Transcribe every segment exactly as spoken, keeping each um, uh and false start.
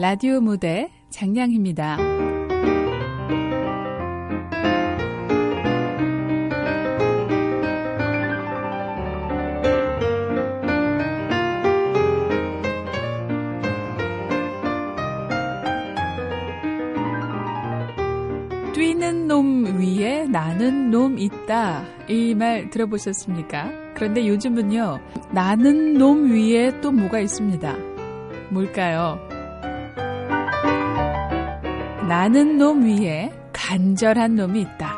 라디오 무대 장량입니다. 뛰는 놈 위에 나는 놈 있다. 이 말 들어보셨습니까? 그런데 요즘은요, 나는 놈 위에 또 뭐가 있습니다. 뭘까요? 나는 놈 위에 간절한 놈이 있다.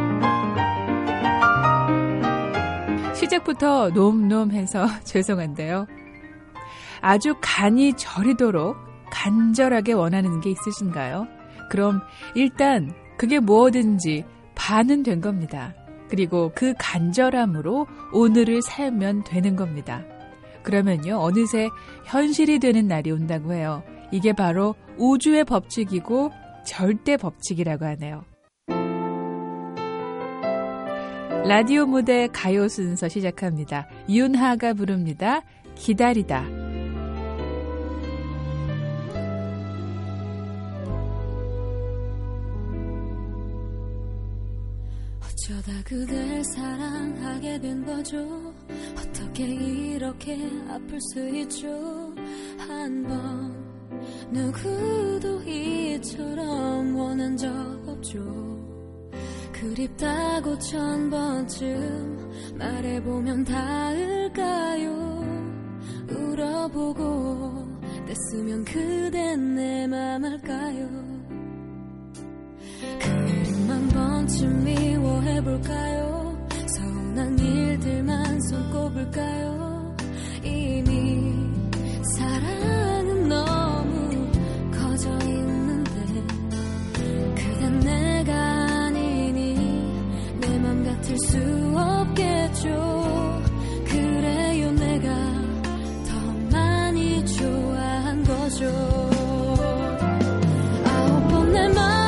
시작부터 놈놈해서 죄송한데요. 아주 간이 저리도록 간절하게 원하는 게 있으신가요? 그럼 일단 그게 뭐든지 반은 된 겁니다. 그리고 그 간절함으로 오늘을 살면 되는 겁니다. 그러면요, 어느새 현실이 되는 날이 온다고 해요. 이게 바로 우주의 법칙이고 절대 법칙이라고 하네요. 라디오 무대 가요 순서 시작합니다. 윤하가 부릅니다. 기다리다. 어쩌다 그댈 사랑하게 된 거죠. 어떻게 이렇게 아플 수 있죠. 한 번 누구도 이처럼 원한 적 없죠. 그립다고 천 번쯤 말해보면 닿을까요. 울어보고 뗐으면 그댄 내 맘 알까요. 그림 한 번쯤 미워해볼까요. 서운한 일들만 손꼽을까요. 이미 사랑은 너무 커져 있는데 그댄 내가 아니니 내 맘 같을 수 없겠죠. 그래요, 내가 더 많이 좋아한 거죠. 아홉 번 내 맘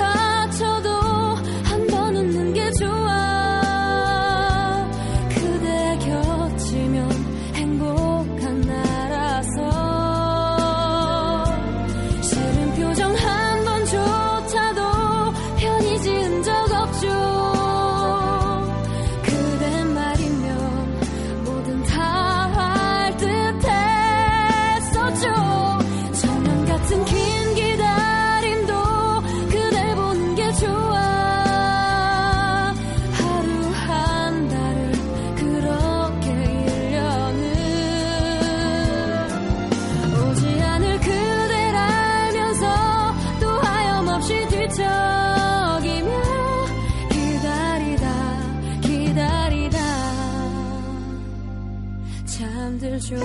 잠들죠.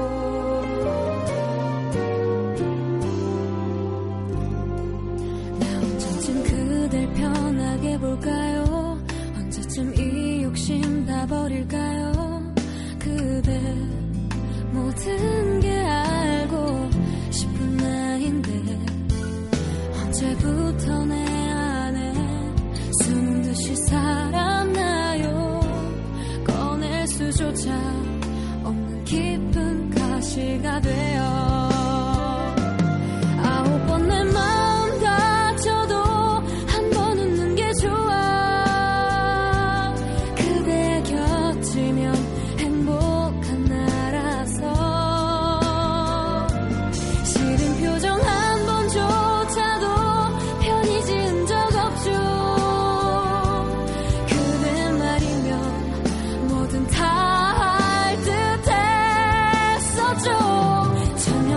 나 언제쯤 그댈 편하게 볼까요. 언제쯤 이 욕심 다 버릴까요. 그대 모든 게 알고 싶은 나인데 언제부터 내 안에 숨은 듯이 살았나요. 꺼낼 수조차 없는 깊은 가시가 되어 아홉 번 내 마음 다쳐도 한 번 웃는 게 좋아. 그대 곁이면 행복한 나라서 싫은 표정 한 번조차도 편히 지은 적 없죠. 그대 말이면 뭐든 다 할 듯 했었죠.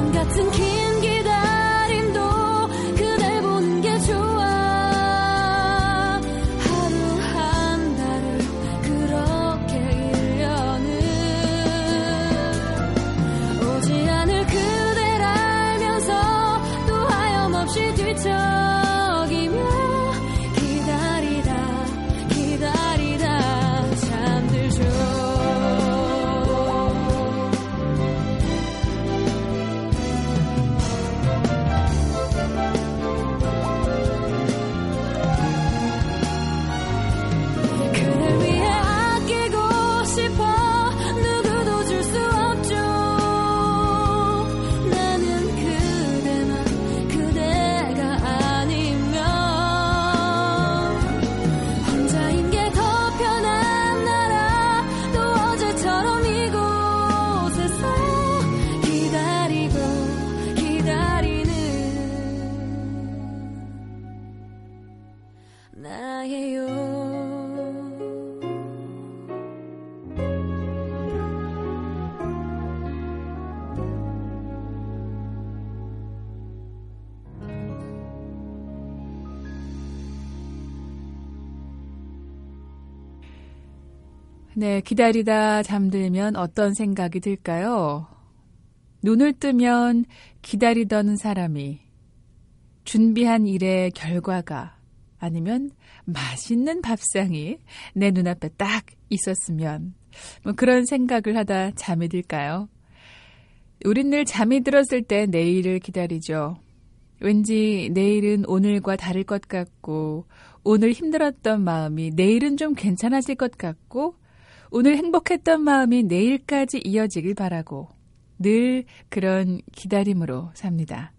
네, 기다리다 잠들면 어떤 생각이 들까요? 눈을 뜨면 기다리던 사람이 준비한 일의 결과가 아니면 맛있는 밥상이 내 눈앞에 딱 있었으면 뭐 그런 생각을 하다 잠이 들까요? 우린 늘 잠이 들었을 때 내일을 기다리죠. 왠지 내일은 오늘과 다를 것 같고 오늘 힘들었던 마음이 내일은 좀 괜찮아질 것 같고 오늘 행복했던 마음이 내일까지 이어지길 바라고 늘 그런 기다림으로 삽니다.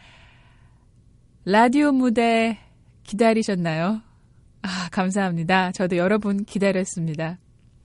라디오 무대 기다리셨나요? 아, 감사합니다. 저도 여러분 기다렸습니다.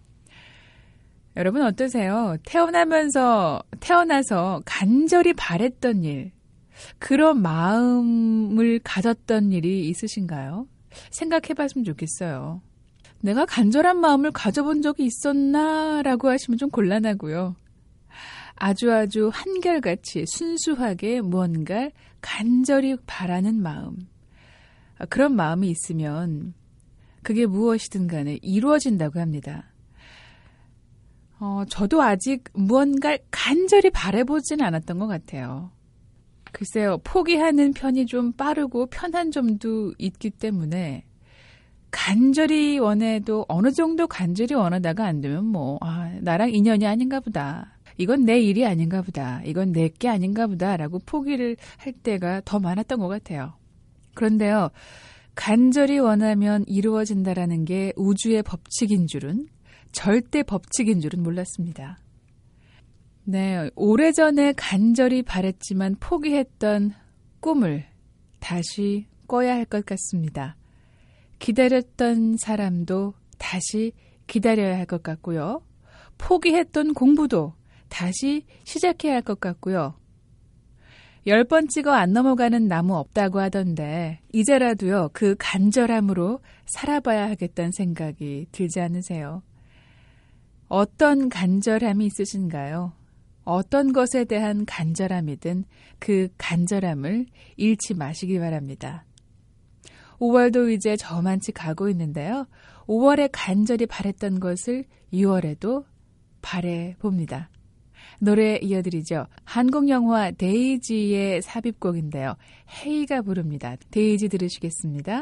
여러분 어떠세요? 태어나면서, 태어나서 간절히 바랬던 일, 그런 마음을 가졌던 일이 있으신가요? 생각해봤으면 좋겠어요. 내가 간절한 마음을 가져본 적이 있었나? 라고 하시면 좀 곤란하고요. 아주 아주 한결같이 순수하게 무언가 간절히 바라는 마음. 그런 마음이 있으면 그게 무엇이든 간에 이루어진다고 합니다. 어, 저도 아직 무언가를 간절히 바라보지는 않았던 것 같아요. 글쎄요, 포기하는 편이 좀 빠르고 편한 점도 있기 때문에 간절히 원해도 어느 정도 간절히 원하다가 안 되면 뭐, 아, 나랑 인연이 아닌가 보다. 이건 내 일이 아닌가 보다. 이건 내 게 아닌가 보다. 라고 포기를 할 때가 더 많았던 것 같아요. 그런데요, 간절히 원하면 이루어진다라는 게 우주의 법칙인 줄은, 절대 법칙인 줄은 몰랐습니다. 네, 오래전에 간절히 바랬지만 포기했던 꿈을 다시 꿔야 할 것 같습니다. 기다렸던 사람도 다시 기다려야 할 것 같고요. 포기했던 공부도 다시 시작해야 할 것 같고요. 열 번 찍어 안 넘어가는 나무 없다고 하던데 이제라도요, 그 간절함으로 살아봐야 하겠다는 생각이 들지 않으세요? 어떤 간절함이 있으신가요? 어떤 것에 대한 간절함이든 그 간절함을 잃지 마시기 바랍니다. 오월도 이제 저만치 가고 있는데요. 오월에 간절히 바랬던 것을 유월에도 바래봅니다. 노래 이어드리죠. 한국 영화 데이지의 삽입곡인데요. 헤이가 부릅니다. 데이지 들으시겠습니다.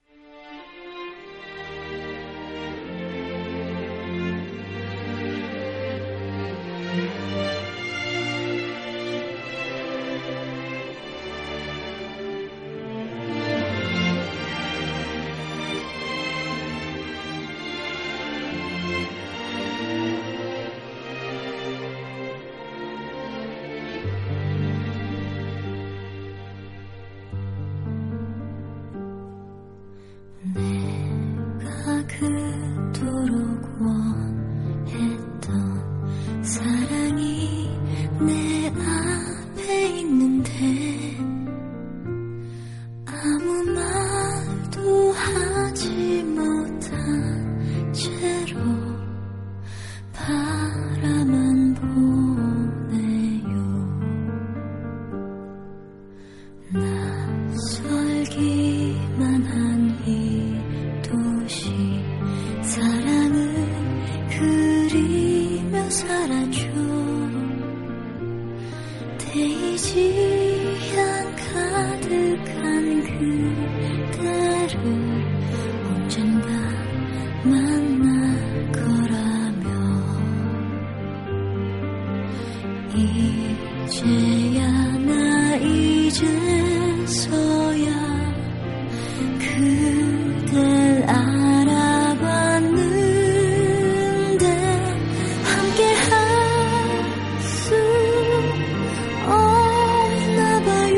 그토록 원했던 사랑이 내 앞에 있는데 아무 말도 하지 못한 채로 바라만 보네요. 낯설기만 한 이 도시 사랑을 그리며 살아줘. 데이지 향 가득한 그대를 언젠가 만날 거라며 이제야 나 이제서야 그댈 알아봤는데 함께 할 수 없나 봐요.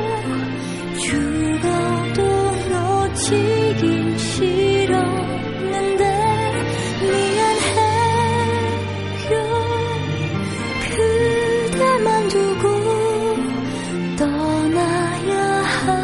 죽어도 놓치긴 싫었는데 미안해요. 그대만 두고 떠나야 할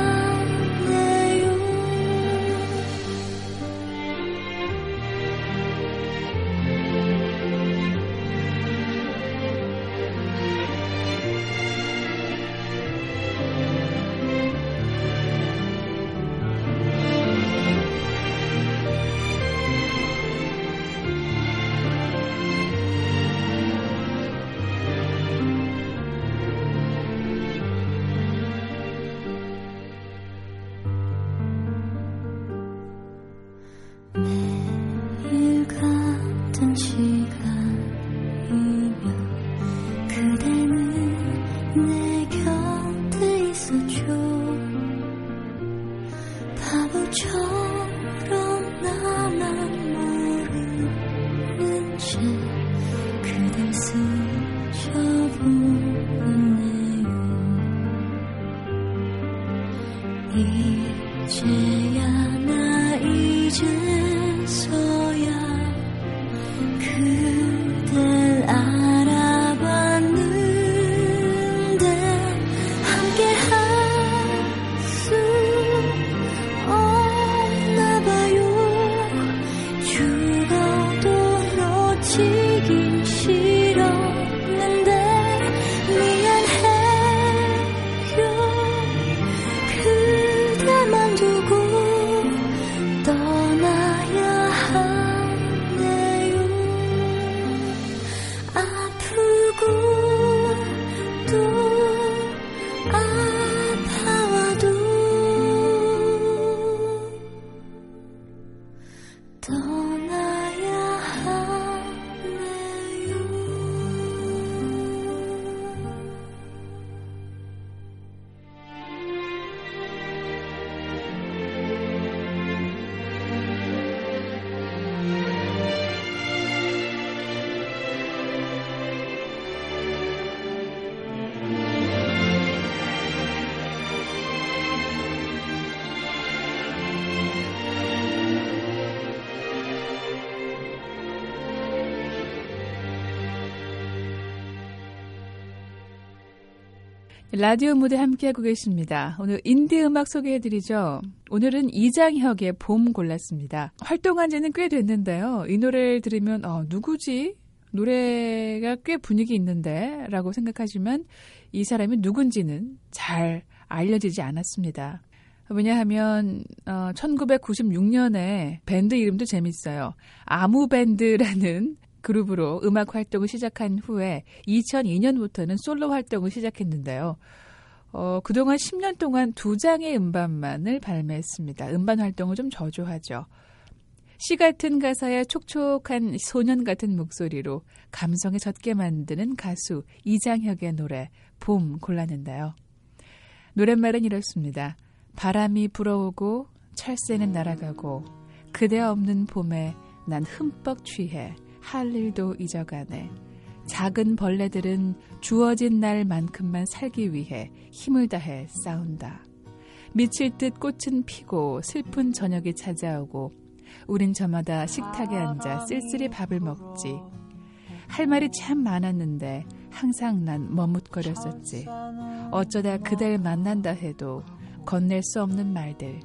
라디오 무대 함께하고 계십니다. 오늘 인디 음악 소개해드리죠. 오늘은 이장혁의 봄 골랐습니다. 활동한 지는 꽤 됐는데요. 이 노래를 들으면 어, 누구지? 노래가 꽤 분위기 있는데 라고 생각하지만 이 사람이 누군지는 잘 알려지지 않았습니다. 왜냐하면 어, 천구백구십육 년에 밴드 이름도 재밌어요. 아무밴드라는 그룹으로 음악 활동을 시작한 후에 이천이 년부터는 솔로 활동을 시작했는데요. 어, 그동안 십 년 동안 두 장의 음반만을 발매했습니다. 음반 활동을 좀 저조하죠. 시 같은 가사에 촉촉한 소년 같은 목소리로 감성에 젖게 만드는 가수 이장혁의 노래 봄 골랐는데요. 노랫말은 이렇습니다. 바람이 불어오고 철새는 날아가고 그대 없는 봄에 난 흠뻑 취해 할 일도 잊어가네. 작은 벌레들은 주어진 날만큼만 살기 위해 힘을 다해 싸운다. 미칠 듯 꽃은 피고 슬픈 저녁이 찾아오고 우린 저마다 식탁에 앉아 쓸쓸히 밥을 먹지. 할 말이 참 많았는데 항상 난 머뭇거렸었지. 어쩌다 그댈 만난다 해도 건넬 수 없는 말들.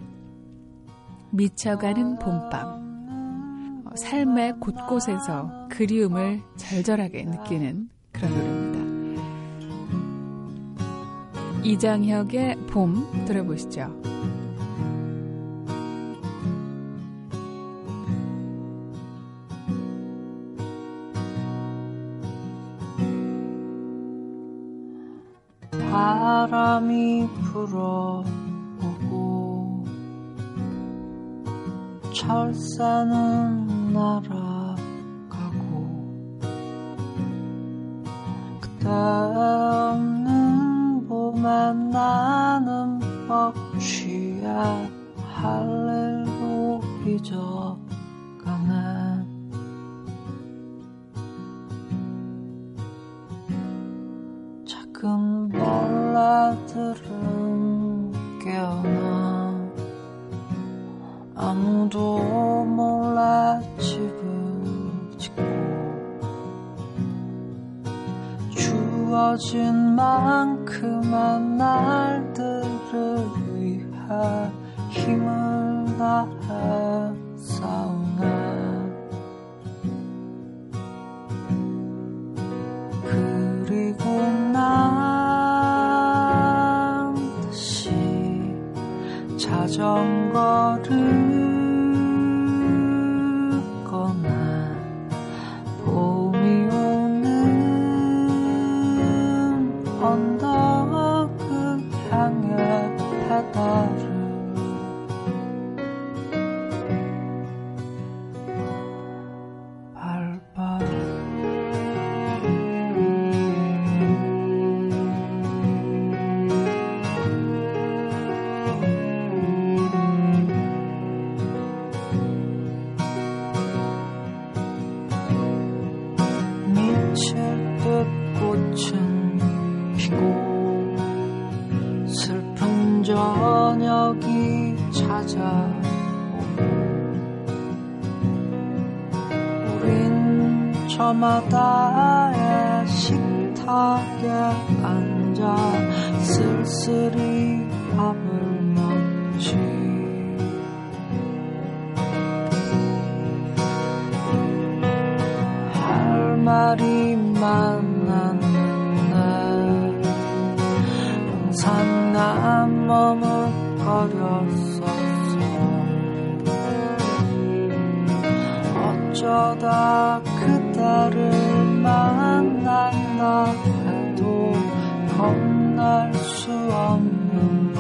미쳐가는 봄밤. 삶의 곳곳에서 그리움을 절절하게 느끼는 그런 노래입니다. 이장혁의 봄 들어보시죠. 바람이 불어오고 철새는 날아가고 그대 없는 봄에 나는 뻑취해 할 일도 잊어가네. 작은 벌레들은 깨어나 아무도 몰래 집을 짓고 주어진 만큼의 날들을 위해 힘을 다해 싸우네. 그리고 난 다시 자전거를 저녁이 찾아오고 우린 저마다의 식탁에 앉아 쓸쓸히 밥을 먹지. 할 말이 많았는데 항상 난 머뭇거렸었어. 어쩌다 그대를 만난다 해도 건널 수 없는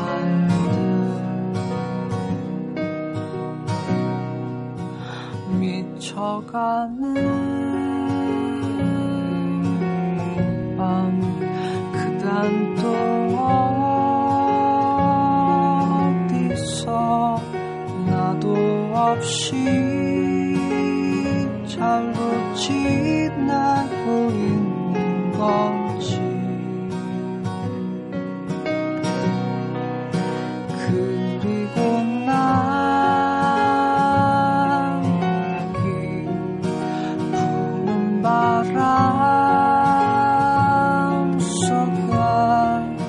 말들. 미쳐가는 밤 그댄 또 어디서 나도 없이 잘못 지내고 있는 건지. 그리고 난 여기 부는 바람 속에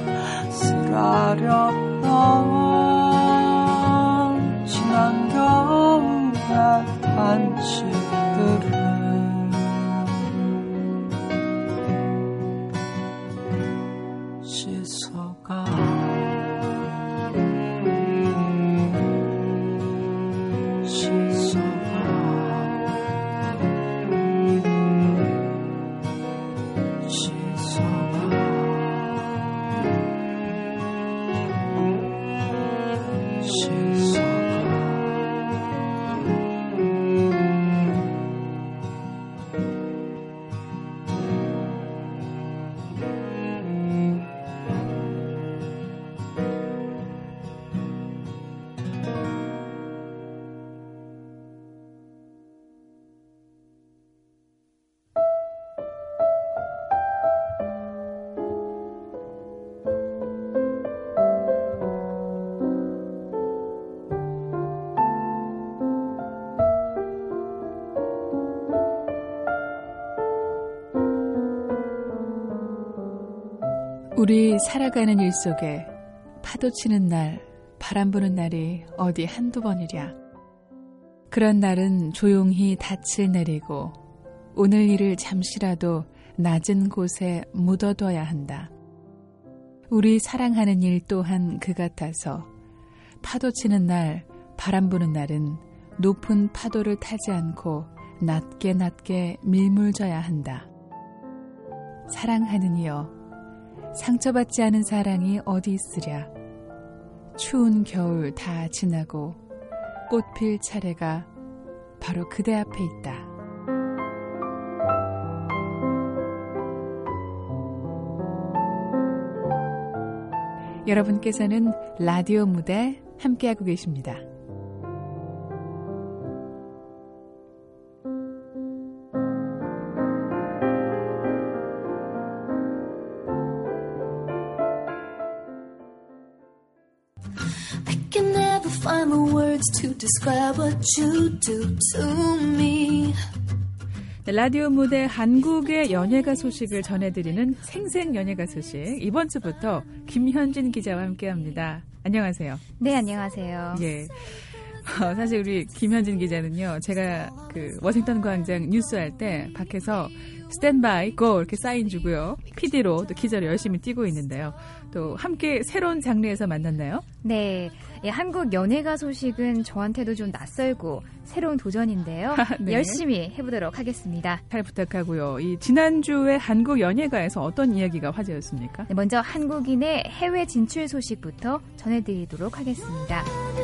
우리 살아가는 일 속에 파도 치는 날, 바람 부는 날이 어디 한두 번이랴. 그런 날은 조용히 닻을 내리고 오늘 일을 잠시라도 낮은 곳에 묻어둬야 한다. 우리 사랑하는 일 또한 그 같아서 파도 치는 날, 바람 부는 날은 높은 파도를 타지 않고 낮게 낮게 밀물져야 한다. 사랑하는 이여, 상처받지 않은 사랑이 어디 있으랴. 추운 겨울 다 지나고 꽃필 차례가 바로 그대 앞에 있다. 여러분께서는 라디오 무대 함께하고 계십니다. Find the words to describe what you do to me. 네, 라디오 무대 한국의 연예가 소식을 전해드리는 생생 연예가 소식. 이번 주부터 김현진 기자와 함께합니다. 안녕하세요. 네, 안녕하세요. 예. 어, 사실 우리 김현진 기자는요, 제가 그 워싱턴 광장 뉴스할 때 밖에서 스탠바이 고 이렇게 사인 주고요, 피디로 또 기자로 열심히 뛰고 있는데요. 또 함께 새로운 장르에서 만났나요? 네, 예, 한국 연예가 소식은 저한테도 좀 낯설고 새로운 도전인데요. 네. 열심히 해보도록 하겠습니다. 잘 부탁하고요. 이 지난주에 한국 연예가에서 어떤 이야기가 화제였습니까? 네, 먼저 한국인의 해외 진출 소식부터 전해드리도록 하겠습니다.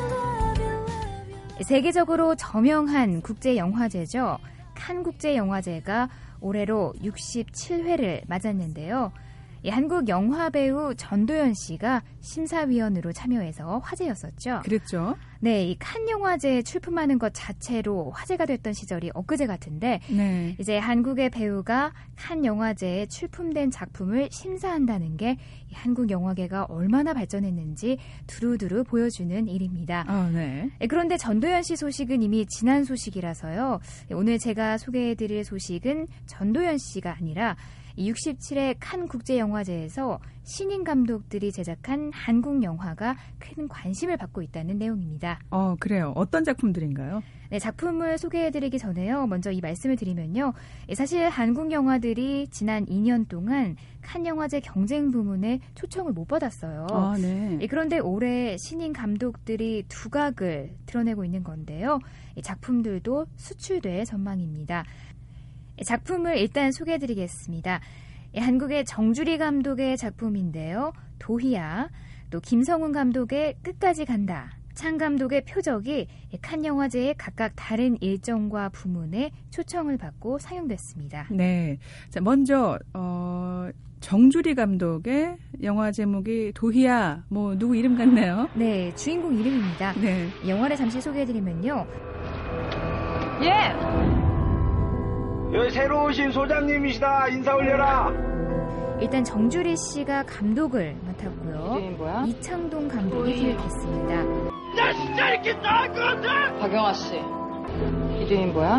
세계적으로 저명한 국제영화제죠. 칸 국제영화제가 올해로 육십칠 회를 맞았는데요. 이 한국 영화배우 전도연 씨가 심사위원으로 참여해서 화제였었죠. 그랬죠. 네, 이 칸 영화제에 출품하는 것 자체로 화제가 됐던 시절이 엊그제 같은데, 네. 이제 한국의 배우가 칸 영화제에 출품된 작품을 심사한다는 게 이 한국 영화계가 얼마나 발전했는지 두루두루 보여주는 일입니다. 아, 네. 그런데 전도연 씨 소식은 이미 지난 소식이라서요. 오늘 제가 소개해드릴 소식은 전도연 씨가 아니라 육십칠 회 칸 국제영화제에서 신인 감독들이 제작한 한국 영화가 큰 관심을 받고 있다는 내용입니다. 어, 그래요. 어떤 작품들인가요? 네, 작품을 소개해드리기 전에요. 먼저 이 말씀을 드리면요. 사실 한국 영화들이 지난 이 년 동안 칸 영화제 경쟁 부문에 초청을 못 받았어요. 아, 네. 그런데 올해 신인 감독들이 두각을 드러내고 있는 건데요. 작품들도 수출될 전망입니다. 작품을 일단 소개해드리겠습니다. 한국의 정주리 감독의 작품인데요. 도희야, 또 김성훈 감독의 끝까지 간다, 창 감독의 표적이 칸 영화제의 각각 다른 일정과 부문에 초청을 받고 상영됐습니다. 네, 자 먼저 어, 정주리 감독의 영화 제목이 도희야, 뭐 누구 이름 같네요. 네, 주인공 이름입니다. 네, 영화를 잠시 소개해드리면요. 예. 여기 새로 오신 소장님이시다. 인사 올려라. 일단 정주리 씨가 감독을 맡았고요. 이름이 뭐야? 이창동 감독이 기획했습니다. 나 진짜 이렇게 나을 것 같아. 박영아 씨. 이름이 뭐야?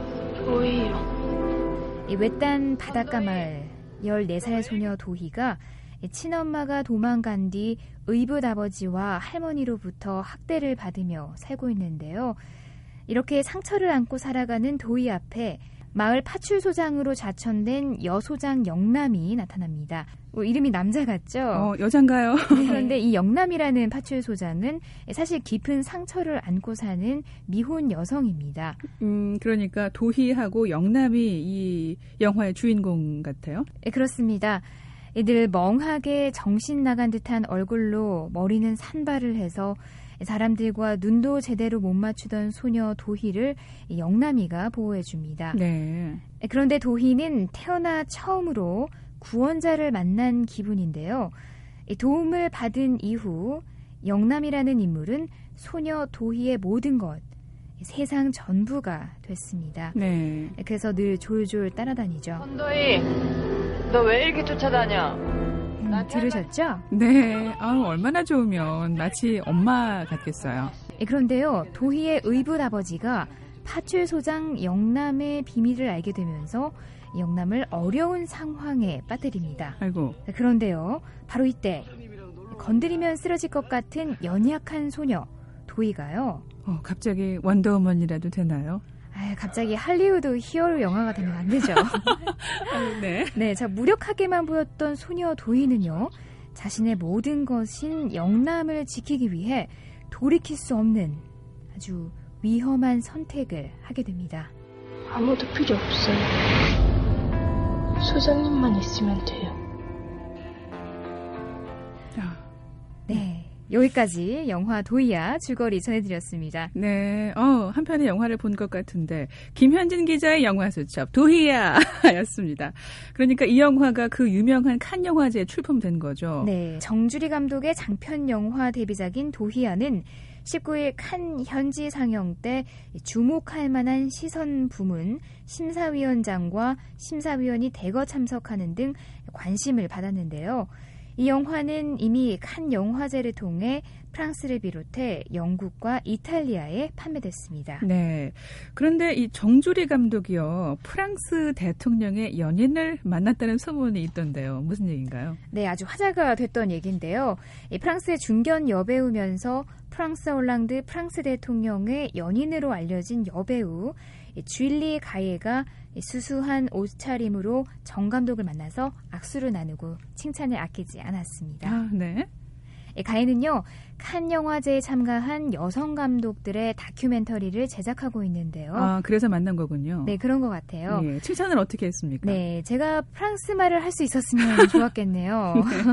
도희요. 이 외딴 바닷가 마을 열네 살 소녀 도희가 친엄마가 도망간 뒤 의붓 아버지와 할머니로부터 학대를 받으며 살고 있는데요. 이렇게 상처를 안고 살아가는 도희 앞에 마을 파출소장으로 자천된 여소장 영남이 나타납니다. 뭐 이름이 남자 같죠? 어, 여잔가요? 그런데 이 영남이라는 파출소장은 사실 깊은 상처를 안고 사는 미혼 여성입니다. 음, 그러니까 도희하고 영남이 이 영화의 주인공 같아요? 네, 그렇습니다. 늘 멍하게 정신 나간 듯한 얼굴로 머리는 산발을 해서 사람들과 눈도 제대로 못 맞추던 소녀 도희를 영남이가 보호해줍니다. 네. 그런데 도희는 태어나 처음으로 구원자를 만난 기분인데요. 도움을 받은 이후 영남이라는 인물은 소녀 도희의 모든 것, 세상 전부가 됐습니다. 네. 그래서 늘 졸졸 따라다니죠. 선도희, 너 왜 이렇게 쫓아다녀? 음, 들으셨죠? 네. 아, 얼마나 좋으면 마치 엄마 같겠어요. 그런데요, 도희의 의붓 아버지가 파출소장 영남의 비밀을 알게 되면서 영남을 어려운 상황에 빠뜨립니다. 아이고. 그런데요, 바로 이때 건드리면 쓰러질 것 같은 연약한 소녀 도희가요. 어, 갑자기 원더우먼이라도 되나요? 아, 갑자기 할리우드 히어로 영화가 되면 안 되죠. 네. 네, 자 무력하게만 보였던 소녀 도희는요, 자신의 모든 것인 영남을 지키기 위해 돌이킬 수 없는 아주 위험한 선택을 하게 됩니다. 아무도 필요 없어요. 소장님만 있으면 돼요. 네. 여기까지 영화 도희야 줄거리 전해드렸습니다. 네, 어, 한 편의 영화를 본 것 같은데 김현진 기자의 영화 수첩 도희야 였습니다. 그러니까 이 영화가 그 유명한 칸 영화제에 출품된 거죠. 네, 정주리 감독의 장편 영화 데뷔작인 도희야는 십구 일 칸 현지 상영 때 주목할 만한 시선 부문 심사위원장과 심사위원이 대거 참석하는 등 관심을 받았는데요. 이 영화는 이미 칸 영화제를 통해 프랑스를 비롯해 영국과 이탈리아에 판매됐습니다. 네. 그런데 이 정주리 감독이요, 프랑스 대통령의 연인을 만났다는 소문이 있던데요. 무슨 얘기인가요? 네, 아주 화제가 됐던 얘기인데요. 이 프랑스의 중견 여배우면서 프랑스 올랑드 프랑스 대통령의 연인으로 알려진 여배우 주일리 가예가 수수한 옷차림으로 정 감독을 만나서 악수를 나누고 칭찬을 아끼지 않았습니다. 아, 네. 가예는요, 칸 영화제에 참가한 여성 감독들의 다큐멘터리를 제작하고 있는데요. 아, 그래서 만난 거군요. 네, 그런 것 같아요. 예, 칭찬을 어떻게 했습니까? 네, 제가 프랑스 말을 할 수 있었으면 좋았겠네요.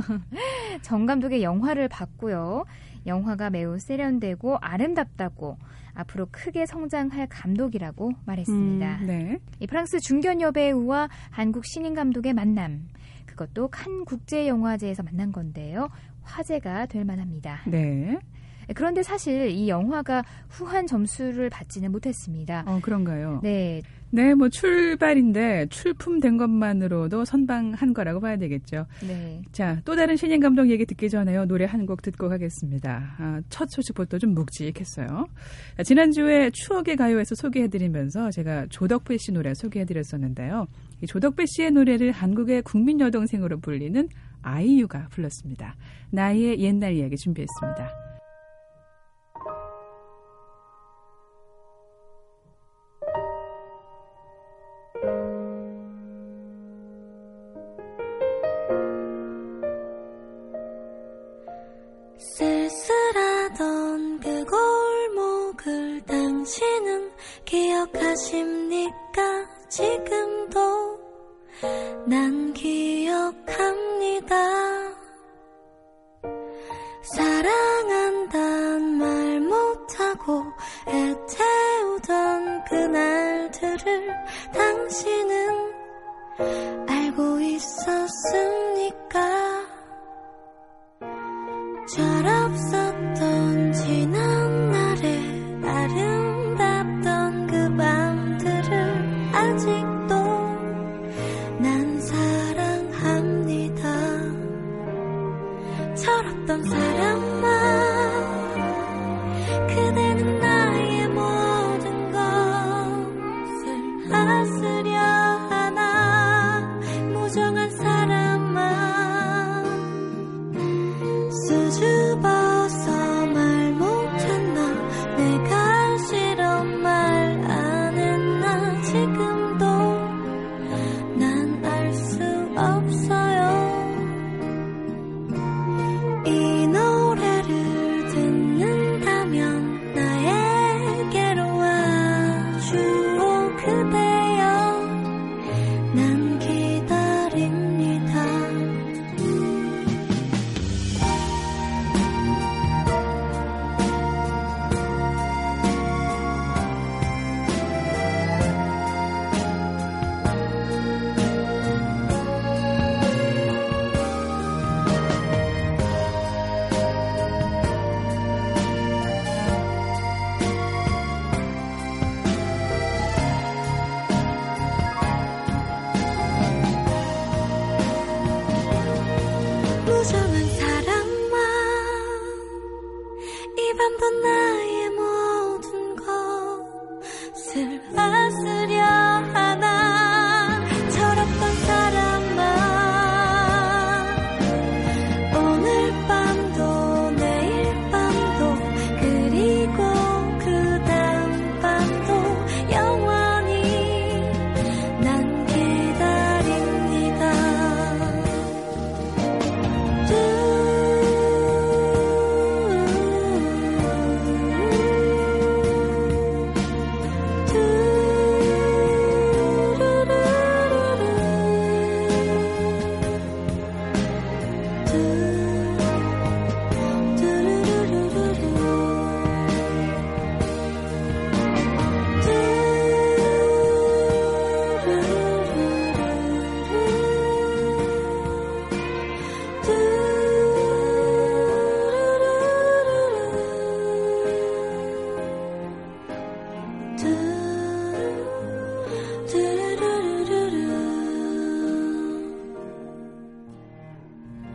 네. 정 감독의 영화를 봤고요. 영화가 매우 세련되고 아름답다고 앞으로 크게 성장할 감독이라고 말했습니다. 음, 네. 이 프랑스 중견 여배우와 한국 신인 감독의 만남, 그것도 칸 국제영화제에서 만난 건데요. 화제가 될 만합니다. 네. 그런데 사실 이 영화가 후한 점수를 받지는 못했습니다. 어, 그런가요? 네. 네, 뭐 출발인데 출품된 것만으로도 선방한 거라고 봐야 되겠죠. 네. 자, 또 다른 신인 감독 얘기 듣기 전에요. 노래 한 곡 듣고 가겠습니다. 아, 첫 소식부터 좀 묵직했어요. 자, 지난주에 추억의 가요에서 소개해드리면서 제가 조덕배 씨 노래 소개해드렸었는데요. 이 조덕배 씨의 노래를 한국의 국민 여동생으로 불리는 아이유가 불렀습니다. 나의 옛날 이야기 준비했습니다. 쓸쓸하던 그 골목을 당신은 기억하십니까? 지금도 난 기억합니다. 사랑한단 말 못하고 애태우던 그날들을 당신은 알고 있었습니까? 철없었던 지난날의 아름답던 그 밤들을 아직도 난 사랑합니다. 철없던 사람아, 그대는 나의 모든 것을 아스려 하나. 무정한 사람아, 수줍어서 말 못했나, 내가 싫어 말 안 했나. 지금도 난 알 수 없어요. 이 노래를 듣는다면 나에게로 와주오 그대여. 난 기다립니다.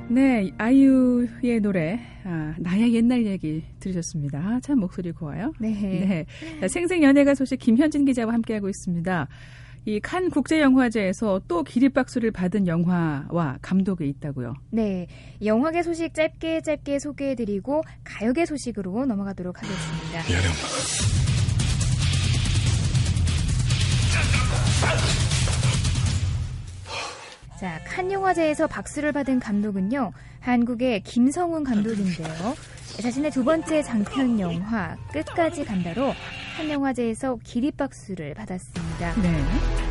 네, 아이유의 노래 아, 나의 옛날 얘기 들으셨습니다. 참 목소리 고와요. 네. 네. 자, 생생연예가 소식 김현진 기자와 함께하고 있습니다. 이 칸 국제영화제에서 또 기립박수를 받은 영화와 감독이 있다고요. 네, 영화계 소식 짧게 짧게 소개해드리고 가요계 소식으로 넘어가도록 하겠습니다. 미안해 엄마. 자, 칸 영화제에서 박수를 받은 감독은요, 한국의 김성훈 감독인데요. 자신의 두 번째 장편 영화 끝까지 간다로 칸 영화제에서 기립박수를 받았습니다. 네.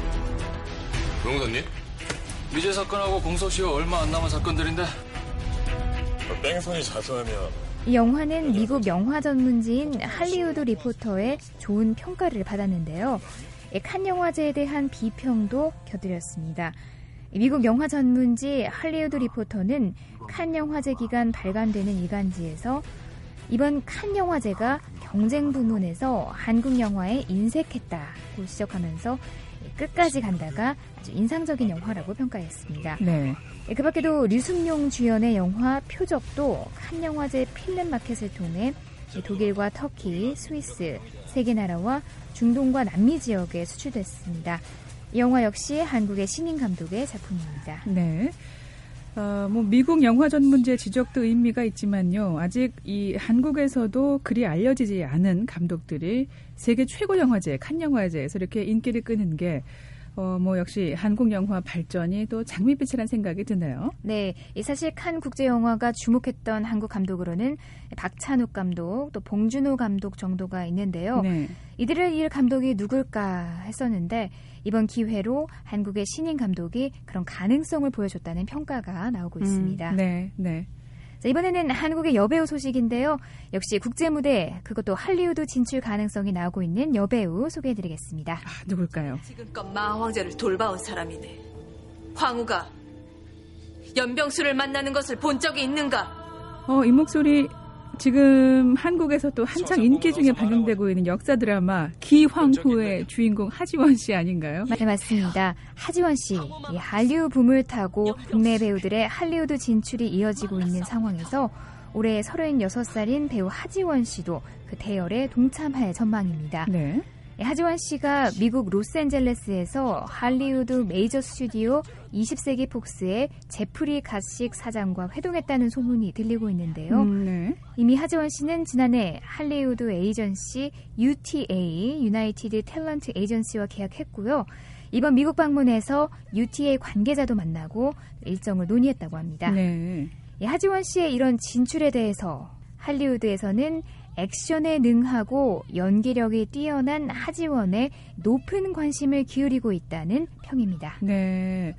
변호사님? 미제 사건하고 공소시효 얼마 안 남은 사건들인데. 뺑소니 자수하면. 이 영화는 미국 영화 전문지인 할리우드 리포터의 좋은 평가를 받았는데요. 칸 영화제에 대한 비평도 곁들였습니다. 미국 영화 전문지 할리우드 리포터는 칸 영화제 기간 발간되는 일간지에서 이번 칸 영화제가 경쟁 부문에서 한국 영화에 인색했다고 지적하면서 끝까지 간다가 아주 인상적인 영화라고 평가했습니다. 네. 그 밖에도 류승룡 주연의 영화 표적도 칸 영화제 필름 마켓을 통해 독일과 터키, 스위스 세 개 나라와 중동과 남미 지역에 수출됐습니다. 이 영화 역시 한국의 신인 감독의 작품입니다. 네. 어, 뭐 미국 영화 전문지의 지적도 의미가 있지만요. 아직 이 한국에서도 그리 알려지지 않은 감독들이 세계 최고 영화제, 칸 영화제에서 이렇게 인기를 끄는 게 어, 뭐 역시 한국 영화 발전이 또 장밋빛이라는 생각이 드네요. 네, 사실 칸 국제영화가 주목했던 한국 감독으로는 박찬욱 감독, 또 봉준호 감독 정도가 있는데요. 네. 이들을 이을 감독이 누굴까 했었는데 이번 기회로 한국의 신인 감독이 그런 가능성을 보여줬다는 평가가 나오고 있습니다. 음, 네, 네. 자, 이번에는 한국의 여배우 소식인데요. 역시 국제무대, 그것도 할리우드 진출 가능성이 나오고 있는 여배우 소개해드리겠습니다. 아, 누굴까요? 지금껏 마왕제를 돌봐온 사람이네. 황후가 연병수를 만나는 것을 본 적이 있는가? 어, 이 목소리 지금 한국에서 또 한창 인기 중에 방영되고 있는 역사 드라마 기황후의 주인공 하지원 씨 아닌가요? 네, 맞습니다. 하지원 씨, 이 한류 붐을 타고 국내 배우들의 할리우드 진출이 이어지고 있는 상황에서 올해 서른여섯 살인 배우 하지원 씨도 그 대열에 동참할 전망입니다. 네. 하지원 씨가 미국 로스앤젤레스에서 할리우드 메이저 스튜디오 이십 세기 폭스의 제프리 갓식 사장과 회동했다는 소문이 들리고 있는데요. 음, 네. 이미 하지원 씨는 지난해 할리우드 에이전시 유티에이, 유나이티드 탤런트 에이전시와 계약했고요. 이번 미국 방문에서 유티에이 관계자도 만나고 일정을 논의했다고 합니다. 네. 하지원 씨의 이런 진출에 대해서 할리우드에서는 액션에 능하고 연기력이 뛰어난 하지원에 높은 관심을 기울이고 있다는 평입니다. 네.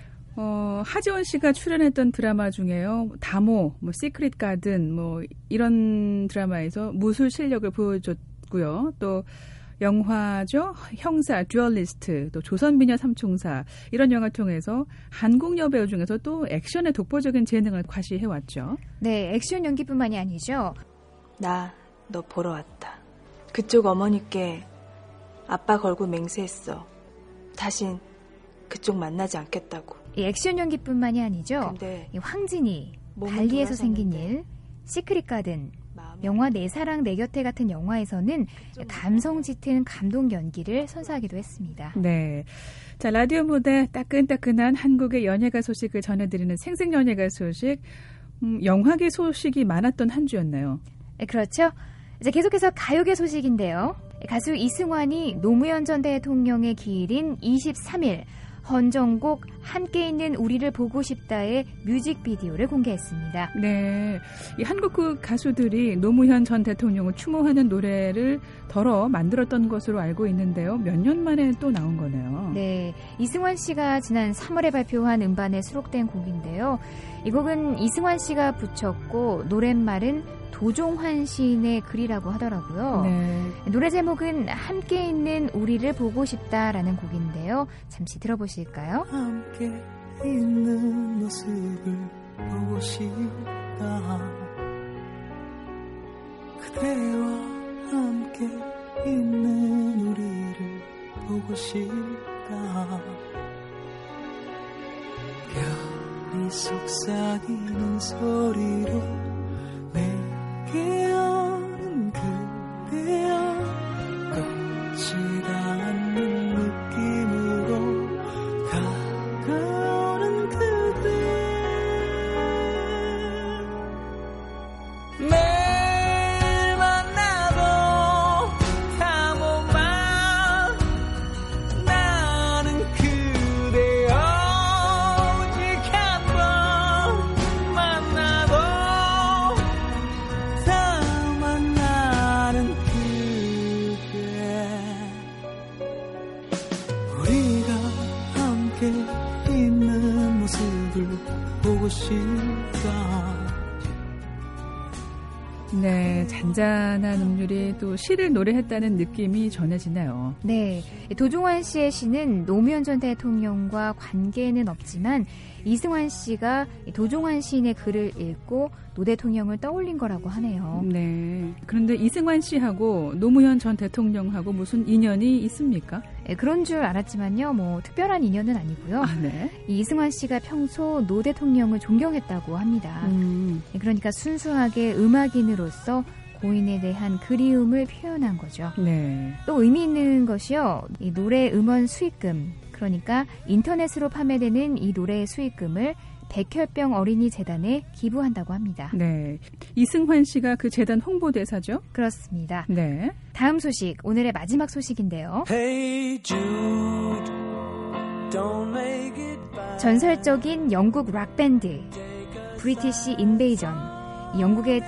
어, 하지원 씨가 출연했던 드라마 중에요. 다모, 뭐 시크릿 가든 뭐 이런 드라마에서 무술 실력을 보여줬고요. 또 영화죠. 형사, 듀얼리스트, 또 조선미녀 삼총사 이런 영화 통해서 한국 여배우 중에서 또 액션의 독보적인 재능을 과시해왔죠. 네, 액션 연기뿐만이 아니죠. 나 너 보러 왔다. 그쪽 어머니께 아빠 걸고 맹세했어. 다신 그쪽 만나지 않겠다고. 이 액션 연기뿐만이 아니죠. 근데 이 황진이, 발리에서 생긴 일, 시크릿 가든, 영화 내 사랑 내 곁에 같은 영화에서는 감성 짙은 감동 연기를 선사하기도 했습니다. 네. 자, 라디오 무대 따끈따끈한 한국의 연예가 소식을 전해드리는 생생연예가 소식. 음, 영화계 소식이 많았던 한 주였나요? 네, 그렇죠. 이제 계속해서 가요계 소식인데요. 가수 이승환이 노무현 전 대통령의 기일인 이십삼 일 헌정곡 함께 있는 우리를 보고 싶다의 뮤직비디오를 공개했습니다. 네, 이 한국 가수들이 노무현 전 대통령을 추모하는 노래를 덜어 만들었던 것으로 알고 있는데요. 몇 년 만에 또 나온 거네요. 네, 이승환 씨가 지난 삼월에 발표한 음반에 수록된 곡인데요. 이 곡은 이승환 씨가 붙였고 노랫말은 도종환 시인의 글이라고 하더라고요. 네. 노래 제목은 함께 있는 우리를 보고 싶다라는 곡인데요. 잠시 들어보실까요? 함께 있는 모습을 보고 싶다. 그대와 함께 있는 우리를 보고 싶다. 별이 속삭이는 소리로 내게 오는 그대여 꽃이다 않는 느낌으로 다가오는 그대 매일 만나도 사모만 나는 그대여 오직 한 번 만나도 다만 나는 그대 우리가 함께 있는 모습을 보고 싶다. 네, 잔잔한 음률이 또 시를 노래했다는 느낌이 전해지네요. 네, 도종환 씨의 시는 노무현 전 대통령과 관계는 없지만 이승환 씨가 도종환 시인의 글을 읽고 노 대통령을 떠올린 거라고 하네요. 네, 그런데 이승환 씨하고 노무현 전 대통령하고 무슨 인연이 있습니까? 네, 그런 줄 알았지만요, 뭐 특별한 인연은 아니고요. 아, 네. 이 이승환 씨가 평소 노 대통령을 존경했다고 합니다. 음. 그러니까 순수하게 음악인으로서 고인에 대한 그리움을 표현한 거죠. 네. 또 의미 있는 것이요, 이 노래 음원 수익금, 그러니까 인터넷으로 판매되는 이 노래의 수익금을 백혈병 어린이 재단에 기부한다고 합니다. 네, 이승환 씨가 그 재단 홍보대사죠? 그렇습니다. 네. 다음 소식, 오늘의 마지막 소식인데요. Hey Jude, don't make it bad. 전설적인 영국 락밴드 브리티시 인베이전, 영국의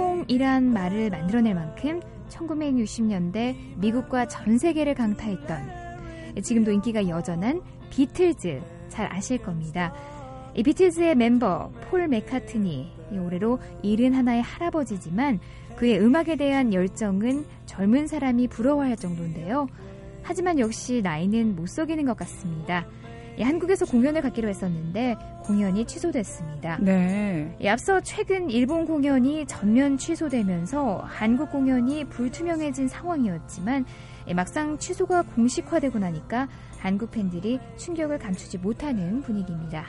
침공이란 말을 만들어낼 만큼 천구백육십 년대 미국과 전 세계를 강타했던, 지금도 인기가 여전한 비틀즈, 잘 아실 겁니다. 이 비틀즈의 멤버 폴 맥카트니, 올해로 칠십일의 할아버지지만 그의 음악에 대한 열정은 젊은 사람이 부러워할 정도인데요. 하지만 역시 나이는 못 속이는 것 같습니다. 한국에서 공연을 갖기로 했었는데 공연이 취소됐습니다. 네. 앞서 최근 일본 공연이 전면 취소되면서 한국 공연이 불투명해진 상황이었지만 막상 취소가 공식화되고 나니까 한국 팬들이 충격을 감추지 못하는 분위기입니다.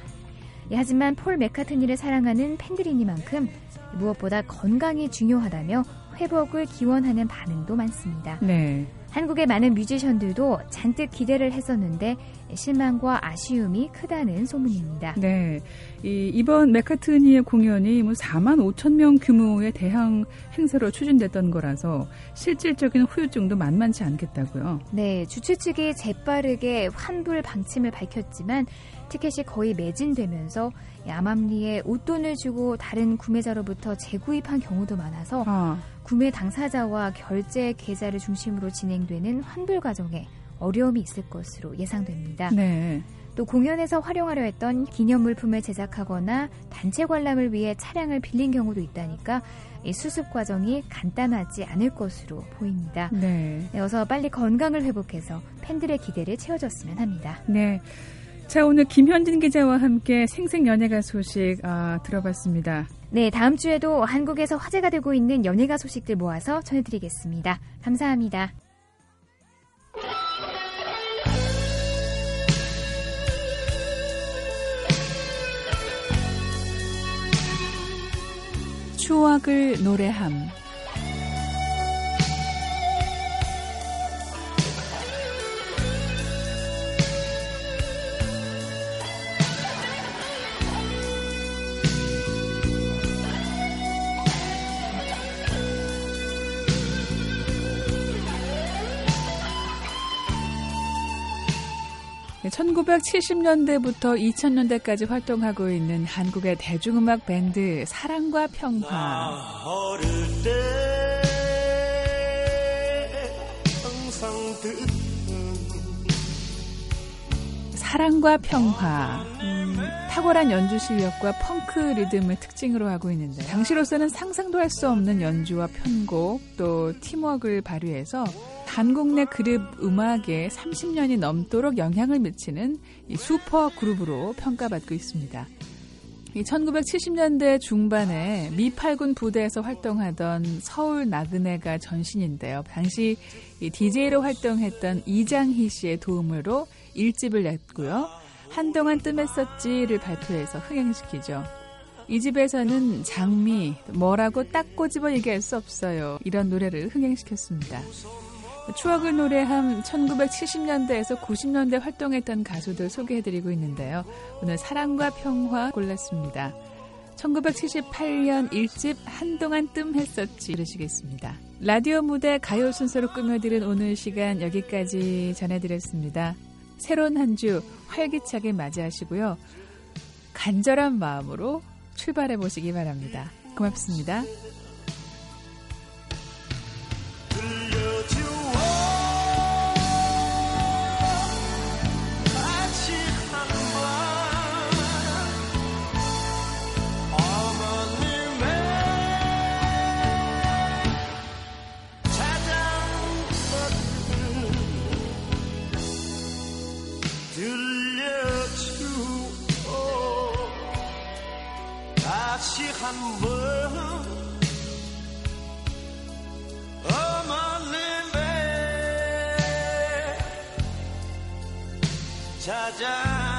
하지만 폴 맥카트니를 사랑하는 팬들이니만큼 무엇보다 건강이 중요하다며 회복을 기원하는 반응도 많습니다. 네. 한국의 많은 뮤지션들도 잔뜩 기대를 했었는데 실망과 아쉬움이 크다는 소문입니다. 네, 이, 이번 맥카트니의 공연이 뭐 사만 오천 명 규모의 대형 행사로 추진됐던 거라서 실질적인 후유증도 만만치 않겠다고요. 네, 주최 측이 재빠르게 환불 방침을 밝혔지만 티켓이 거의 매진되면서 암암리에 웃돈을 주고 다른 구매자로부터 재구입한 경우도 많아서 아. 구매 당사자와 결제 계좌를 중심으로 진행되는 환불 과정에 어려움이 있을 것으로 예상됩니다. 네. 또 공연에서 활용하려 했던 기념물품을 제작하거나 단체 관람을 위해 차량을 빌린 경우도 있다니까 이 수습 과정이 간단하지 않을 것으로 보입니다. 네. 어서 빨리 건강을 회복해서 팬들의 기대를 채워줬으면 합니다. 네. 자, 오늘 김현진 기자와 함께 생생연예가 소식 아, 들어봤습니다. 네, 다음 주에도 한국에서 화제가 되고 있는 연예가 소식들 모아서 전해드리겠습니다. 감사합니다. 추억을 노래함. 천구백칠십 년대부터 이천 년대까지 활동하고 있는 한국의 대중음악 밴드 사랑과 평화. 어릴 때 항상 듣는 사랑과 평화. 음, 탁월한 연주 실력과 펑크 리듬을 특징으로 하고 있는데 당시로서는 상상도 할 수 없는 연주와 편곡 또 팀워크를 발휘해서 한국 내 그룹 음악에 삼십 년이 넘도록 영향을 미치는 이 슈퍼 그룹으로 평가받고 있습니다. 이 천구백칠십 년대 중반에 미팔군 부대에서 활동하던 서울 나그네가 전신인데요. 당시 이 디제이로 활동했던 이장희 씨의 도움으로 일 집을 냈고요. 한동안 뜸했었지를 발표해서 흥행시키죠. 이 집에서는 장미, 뭐라고 딱 꼬집어 얘기할 수 없어요. 이런 노래를 흥행시켰습니다. 추억을 노래한 천구백칠십 년대에서 구십 년대 활동했던 가수들 소개해드리고 있는데요. 오늘 사랑과 평화 골랐습니다. 천구백칠십팔 년 일 집 한동안 뜸했었지 들으시겠습니다. 라디오 무대 가요 순서로 꾸며드린 오늘 시간 여기까지 전해드렸습니다. 새로운 한 주 활기차게 맞이하시고요. 간절한 마음으로 출발해보시기 바랍니다. 고맙습니다. 다시 한번 어머님의 찾아